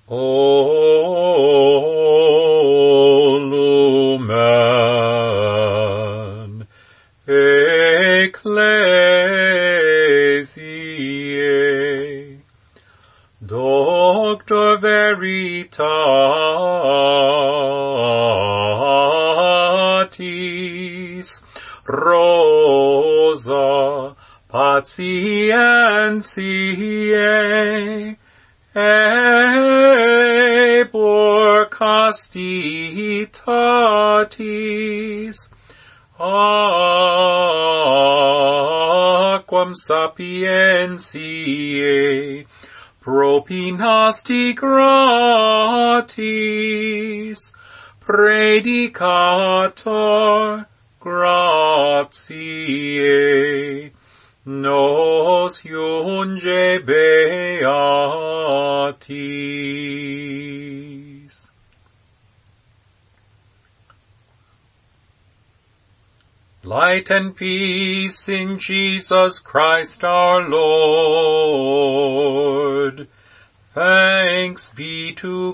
O lumen ecclesiae, Doctor Veritatis, Rosa Patientiae, Ebor castitatis, Aquam sapientiae, propinasti gratis, predicator gratiae, nos iunge beatis. Light and peace in Jesus Christ our Lord. Thanks be to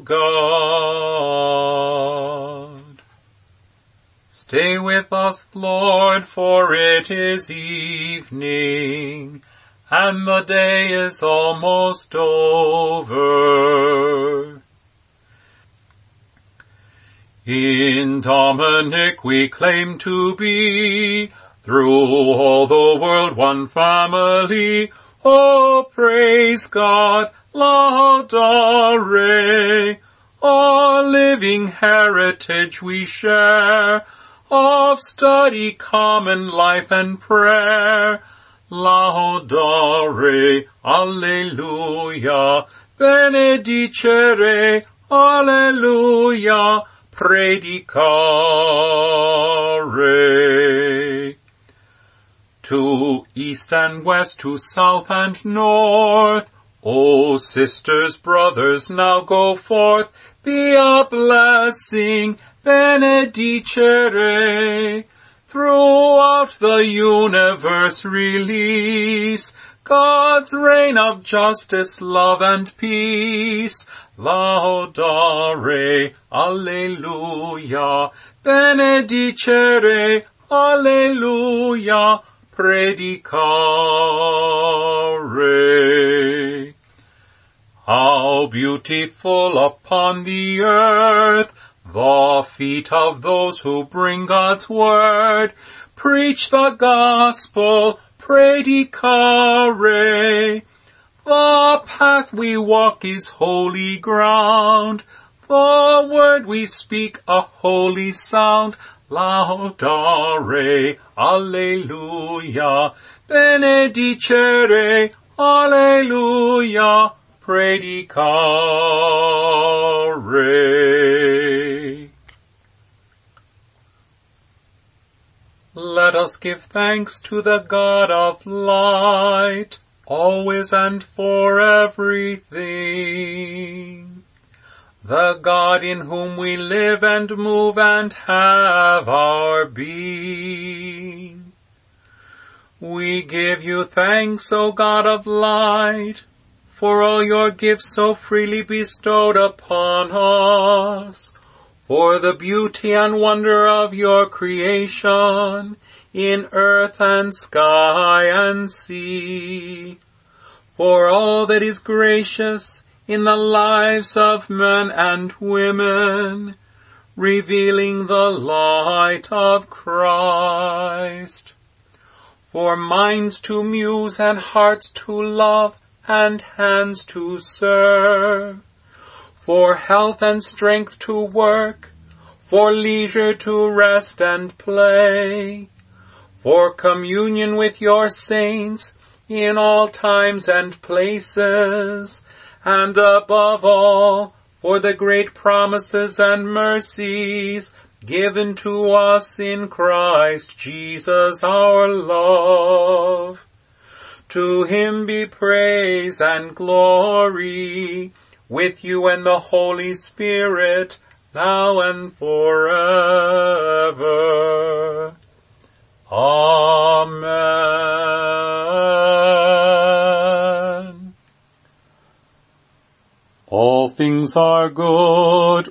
God. Stay with us, Lord, for it is evening, and the day is almost over. In Dominic we claim to be, through all the world one family. Oh, praise God, laudare, our living heritage we share, of study, common life, and prayer. Laudare, alleluia, benedicere, alleluia, predicare. To east and west, to south and north, O sisters, brothers, now go forth, be a blessing, benedicere. Throughout the universe release God's reign of justice, love, and peace. Laudare, alleluia, benedicere, alleluia, predicare. How beautiful upon the earth the feet of those who bring God's word, preach the gospel, predicare. The path we walk is holy ground, the word we speak a holy sound. Laudare, alleluia, benedicere, alleluia, predicare. Let us give thanks to the God of light, always and for everything. The God in whom we live and move and have our being. We give you thanks, O God of light, for all your gifts so freely bestowed upon us, for the beauty and wonder of your creation in earth and sky and sea, for all that is gracious in the lives of men and women, revealing the light of Christ, for minds to muse and hearts to love and hands to serve, for health and strength to work, for leisure to rest and play, for communion with your saints in all times and places, and above all, for the great promises and mercies given to us in Christ Jesus our love. To him be praise and glory, with you and the Holy Spirit, now and forever. Amen. All things are good,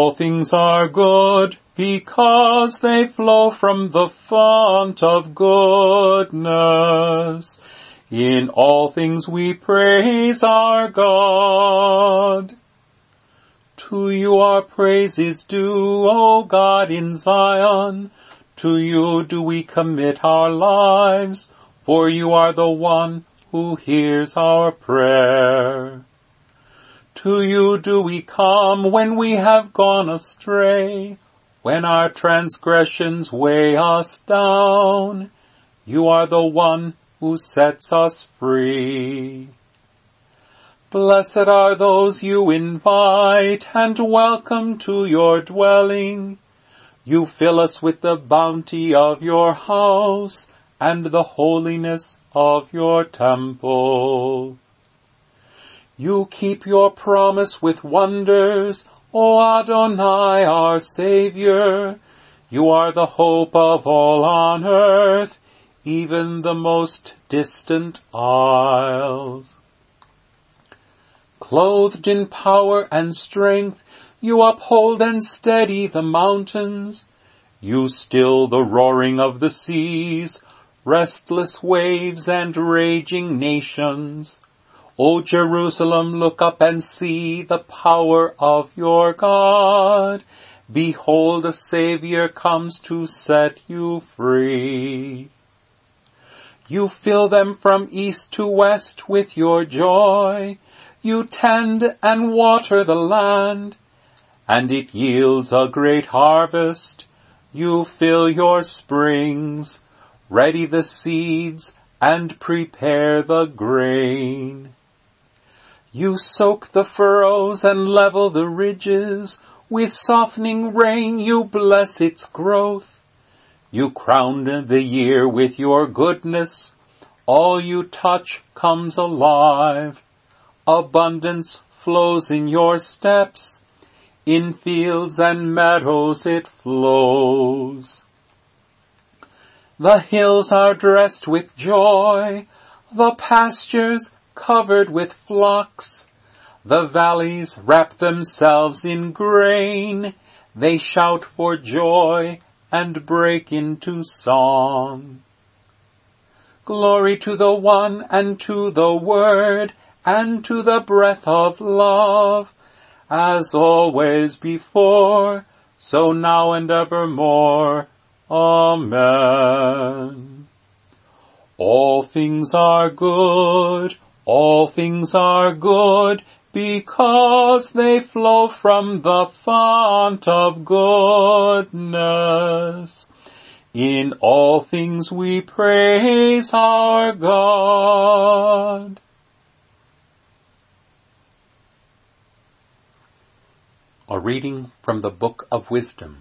because they flow from the fount of goodness. In all things we praise our God. To you our praise is due, O God in Zion. To you do we commit our lives, for you are the one who hears our prayer. To you do we come when we have gone astray, when our transgressions weigh us down. You are the one who sets us free. Blessed are those you invite and welcome to your dwelling. You fill us with the bounty of your house and the holiness of your temple. You keep your promise with wonders, O Adonai, our Savior. You are the hope of all on earth, even the most distant isles. Clothed in power and strength, you uphold and steady the mountains. You still the roaring of the seas, restless waves and raging nations. O Jerusalem, look up and see the power of your God. Behold, a Savior comes to set you free. You fill them from east to west with your joy. You tend and water the land, and it yields a great harvest. You fill your springs, ready the seeds, and prepare the grain. You soak the furrows and level the ridges. With softening rain you bless its growth. You crown the year with your goodness. All you touch comes alive. Abundance flows in your steps. In fields and meadows it flows. The hills are dressed with joy. The pastures covered with flocks. The valleys wrap themselves in grain. They shout for joy and break into song. Glory to the One and to the Word and to the breath of love, as always before, so now and evermore. Amen. All things are good, because they flow from the fount of goodness. In all things we praise our God. A reading from the Book of Wisdom.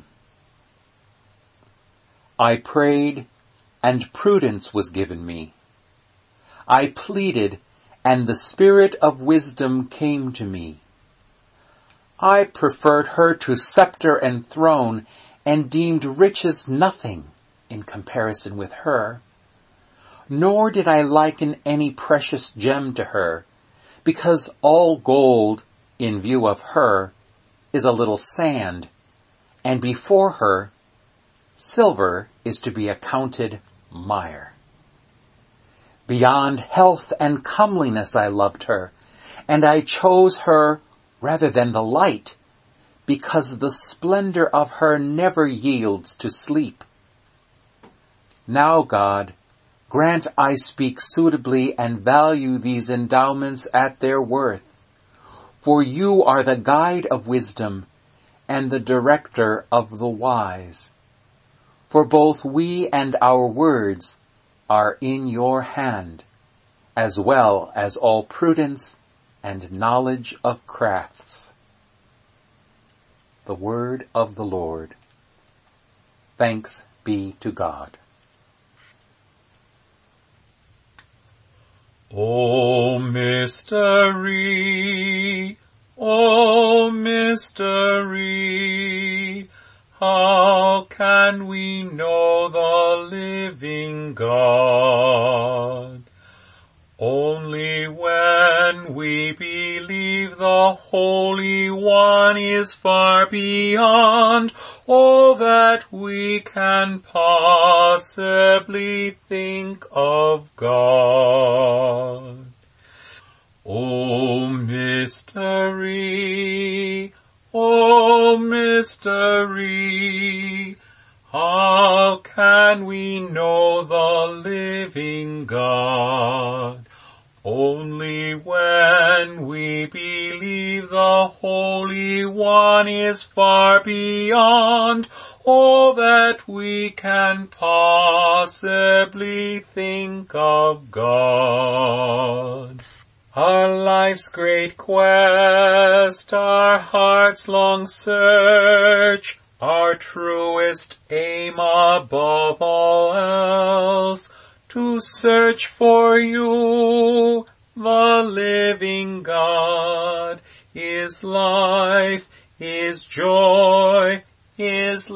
I prayed, and prudence was given me. I pleaded, and the spirit of wisdom came to me. I preferred her to scepter and throne, and deemed riches nothing in comparison with her. Nor did I liken any precious gem to her, because all gold, in view of her, is a little sand, and before her, silver is to be accounted mire. Beyond health and comeliness I loved her, and I chose her rather than the light, because the splendor of her never yields to sleep. Now, God, grant I speak suitably and value these endowments at their worth, for you are the guide of wisdom and the director of the wise. For both we and our words are in your hand, as well as all prudence and knowledge of crafts. The word of the Lord. Thanks be to God. O mystery, how can we know the living God? Only when we believe the Holy One is far beyond all that we can possibly think of God. O mystery, how can we know the living God? Only when we believe the Holy One is far beyond all that we can possibly think of God. Our life's great quest, our heart's long search, our truest aim above all else, to search for you, the living God, is life, is joy, is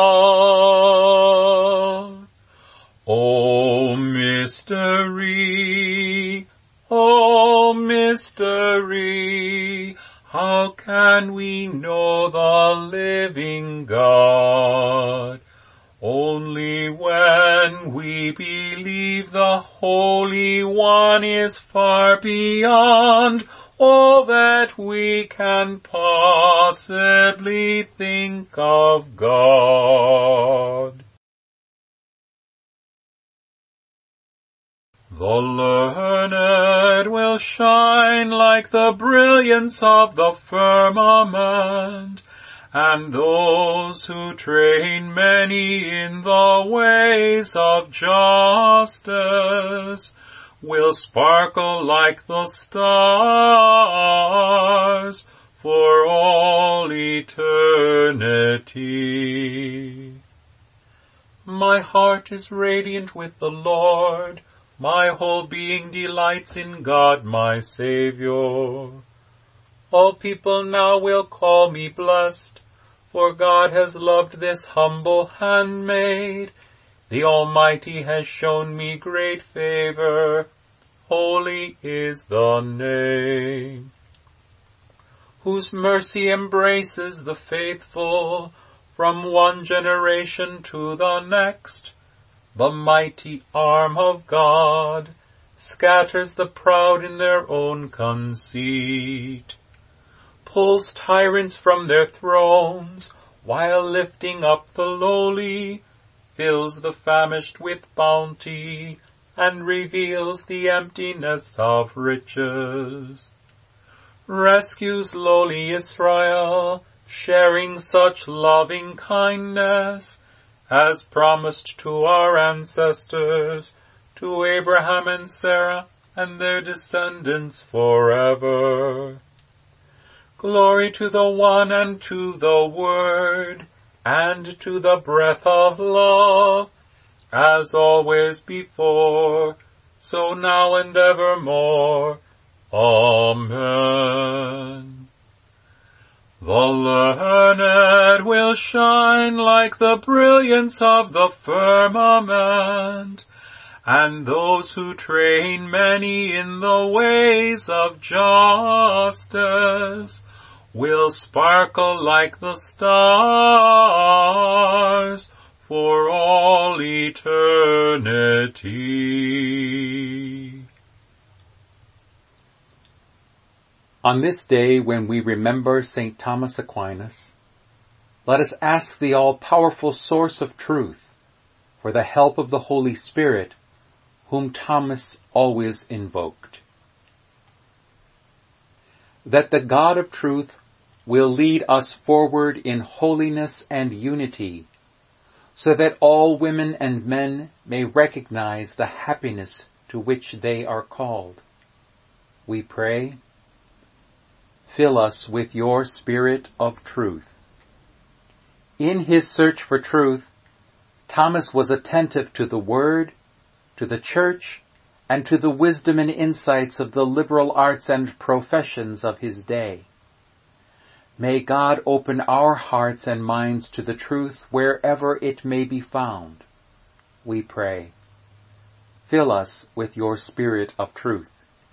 love. O mystery, how can we know the living God? Only when we believe the Holy One is far beyond all that we can possibly think of God. The learned will shine like the brilliance of the firmament, and those who train many in the ways of justice will sparkle like the stars for all eternity. My heart is radiant with the Lord. My whole being delights in God my Savior. All people now will call me blessed, for God has loved this humble handmaid. The Almighty has shown me great favor. Holy is the name. Whose mercy embraces the faithful from one generation to the next. The mighty arm of God scatters the proud in their own conceit, pulls tyrants from their thrones, while lifting up the lowly, fills the famished with bounty, and reveals the emptiness of riches. Rescues lowly Israel, sharing such loving kindness, as promised to our ancestors, to Abraham and Sarah and their descendants forever. Glory to the One and to the Word and to the breath of love, as always before, so now and evermore. Amen. The learned will shine like the brilliance of the firmament, and those who train many in the ways of justice will sparkle like the stars for all eternity. On this day when we remember St. Thomas Aquinas, let us ask the all-powerful source of truth for the help of the Holy Spirit, whom Thomas always invoked. That the God of truth will lead us forward in holiness and unity, so that all women and men may recognize the happiness to which they are called. We pray, fill us with your Spirit of truth. In his search for truth, Thomas was attentive to the Word, to the Church, and to the wisdom and insights of the liberal arts and professions of his day. May God open our hearts and minds to the truth wherever it may be found. We pray. Fill us with your Spirit of truth.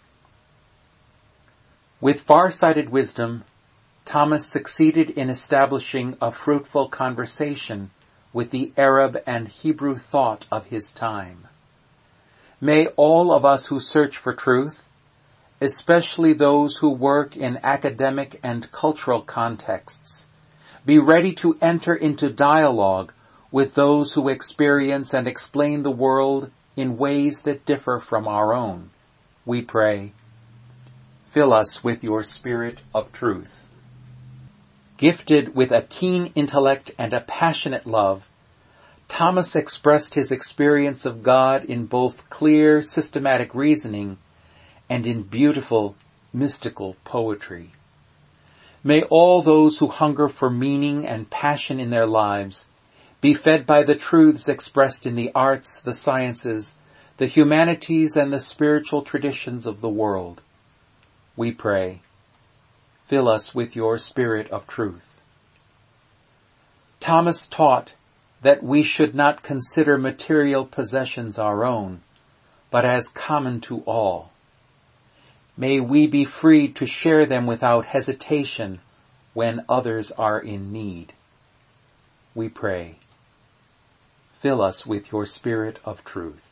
With far-sighted wisdom, Thomas succeeded in establishing a fruitful conversation with the Arab and Hebrew thought of his time. May all of us who search for truth, especially those who work in academic and cultural contexts, be ready to enter into dialogue with those who experience and explain the world in ways that differ from our own. We pray, fill us with your Spirit of truth. Gifted with a keen intellect and a passionate love, Thomas expressed his experience of God in both clear, systematic reasoning and in beautiful, mystical poetry. May all those who hunger for meaning and passion in their lives be fed by the truths expressed in the arts, the sciences, the humanities, and the spiritual traditions of the world. We pray, fill us with your Spirit of truth. Thomas taught that we should not consider material possessions our own, but as common to all. May we be freed to share them without hesitation when others are in need. We pray, fill us with your Spirit of truth.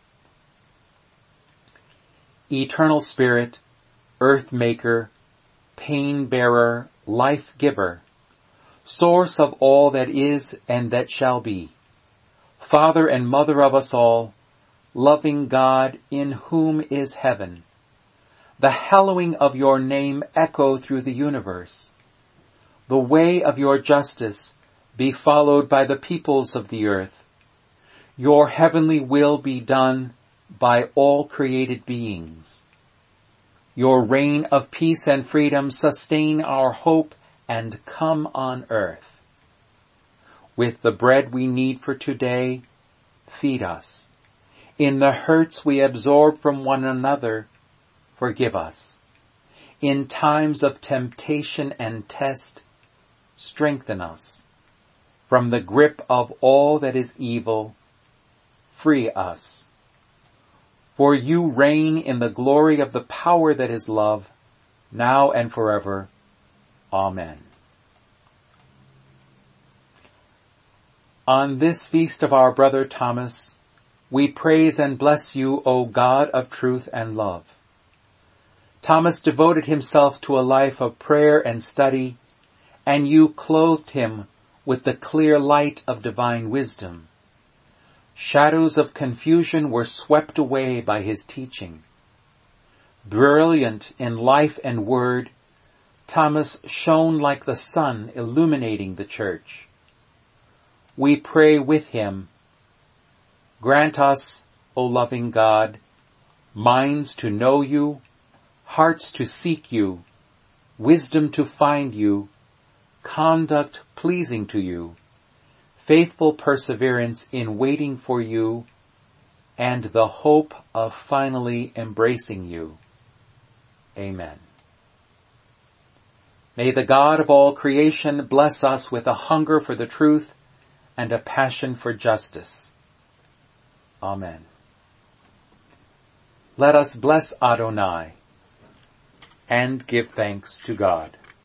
Eternal Spirit, earth maker, pain bearer, life giver, source of all that is and that shall be, Father and Mother of us all, loving God in whom is heaven, the hallowing of your name echo through the universe. The way of your justice be followed by the peoples of the earth. Your heavenly will be done by all created beings. Your reign of peace and freedom sustain our hope and come on earth. With the bread we need for today, feed us. In the hurts we absorb from one another, forgive us. In times of temptation and test, strengthen us. From the grip of all that is evil, free us. For you reign in the glory of the power that is love, now and forever. Amen. On this feast of our brother Thomas, we praise and bless you, O God of truth and love. Thomas devoted himself to a life of prayer and study, and you clothed him with the clear light of divine wisdom. Shadows of confusion were swept away by his teaching. Brilliant in life and word, Thomas shone like the sun illuminating the church. We pray with him, grant us, O loving God, minds to know you, hearts to seek you, wisdom to find you, conduct pleasing to you, faithful perseverance in waiting for you, and the hope of finally embracing you. Amen. May the God of all creation bless us with a hunger for the truth and a passion for justice. Amen. Let us bless Adonai and give thanks to God.